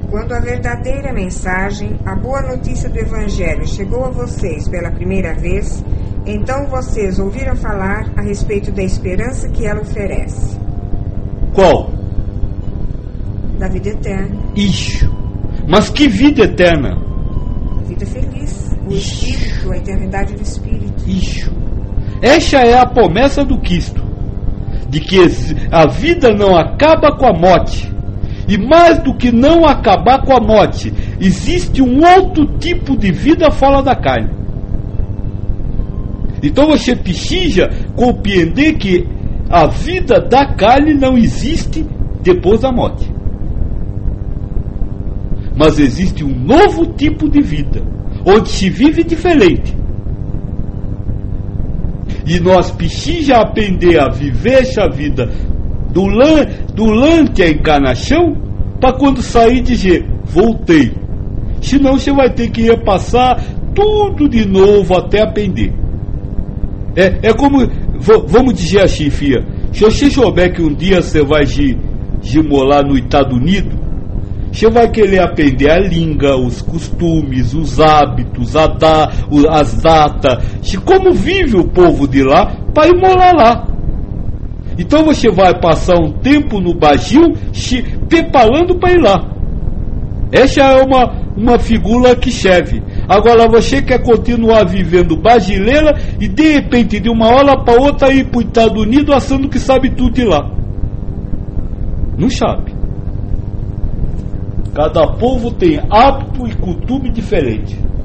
Quando a verdadeira mensagem, a boa notícia do Evangelho chegou a vocês pela primeira vez, então vocês ouviram falar a respeito da esperança que ela oferece. Qual? Da vida eterna. Ixi, mas que vida eterna? Vida feliz, o Espírito, a eternidade do Espírito. Ixi, esta é a promessa do Cristo, de que a vida não acaba com a morte. E mais do que não acabar com a morte, existe um outro tipo de vida fora da carne. Então você precisa compreender que a vida da carne não existe depois da morte. Mas existe um novo tipo de vida, onde se vive diferente. E nós precisamos aprender a viver essa vida durante a encarnação, para quando sair dizer, voltei. Senão você vai ter que repassar tudo de novo até aprender. É como, vamos dizer assim, filha, se você souber que um dia você vai morar no Estados Unidos, você vai querer aprender a língua, os costumes, os hábitos, as datas, como vive o povo de lá, para ir morar lá. Então você vai passar um tempo no Brasil se preparando para ir lá. Essa é uma figura que serve. Agora você quer continuar vivendo brasileira e de repente de uma hora para outra ir para os Estados Unidos achando que sabe tudo de lá. Não sabe. Cada povo tem hábito e costume diferente.